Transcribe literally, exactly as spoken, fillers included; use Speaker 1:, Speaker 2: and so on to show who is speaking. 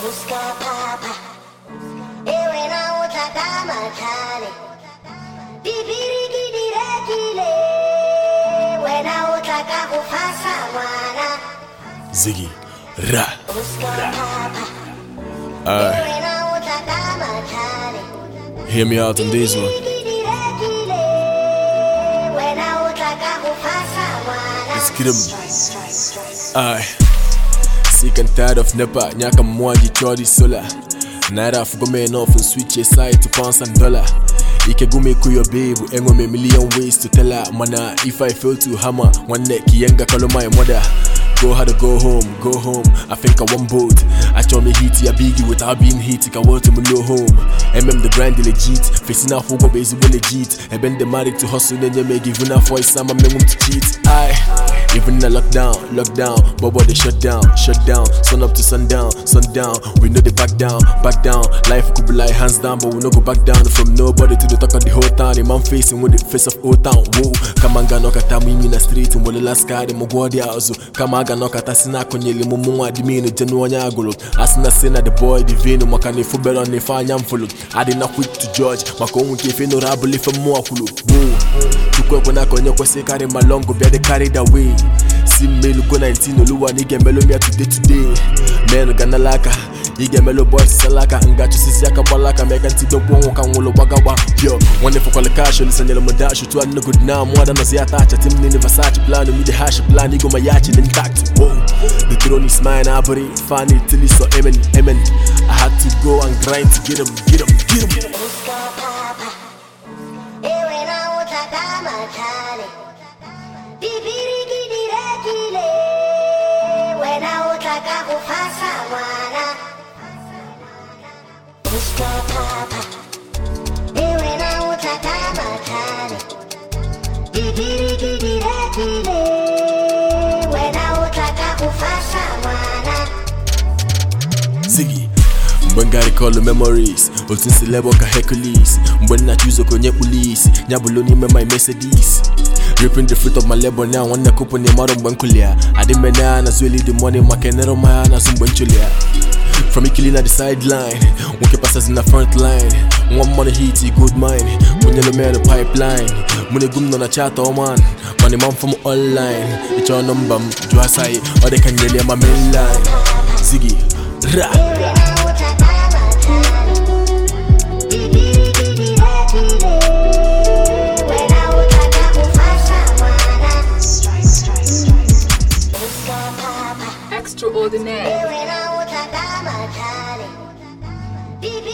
Speaker 1: Ziggy, ra. Alright. Hear me out on this one. Let's get him. Alright. Sick and tired of nepa, nyaka mwaji chodi sola. Naira fugo me enough and switch your side to pounds and dollar. Ike gume kuyo babe, engo me million ways to tell her. Mana, if I fail to hammer, one neck yenga call my mother. Go how to go home, go home. I think I want both. I told me hit ya biggie without being hit. I want to me low home. M M the grind legit. Facing out for go basically legit. I been the married to hustle, then you may give a voice. I'm a man to cheat. I even in a lockdown, lockdown. But what they shut down, shut down. Sun up to sundown, sundown. We know they back down, back down. Life could be like hands down, but we no go back down. From nobody to the talk of the whole town. The man facing with the face of old town. Whoa, come on, gano kata me in the street. And when the last guy, they mo go there also. Come on, gano kata sina konyele mo mo adi me in the January agolo. Asina sena the boy the vino makane football on the fire yam follow. I did not quick to judge. Mako unke fe no rabble for more kulu. Whoa, tukwe kona konyo kwa se carry my long go be the carried away. See me look on nineteen oluwa nige melo me today today. Men gana laka. Ige melo boy salaka nga chusisi yaka balaka meka ntido bongo kangulo wagawa yo one for call cash listen yelo modasho to no good now more than ya tacha tim ni Versace plan me the hash plan igo mayachi intact whoa the throne is mine I body find it till it's so amen amen I had to go and grind to get him get him get him Ziggy Mbengari call the memories Ultinsi lebo ka Hercules Mbena chuzo konye police Nyabuloni me my Mercedes Ripping the fruit of my labor now Wanna kupo ni maro mbenkulia Adimena na zweli the money Makenero maya na zumbenchulia From Ikilina the sideline Wonke passes in the front line One money hit good mind When you me the pipeline Mune gumno na chat oh man Money man from online It's your number Do I say Or they can yell my main line Ziggy Ra
Speaker 2: Extraordinaire.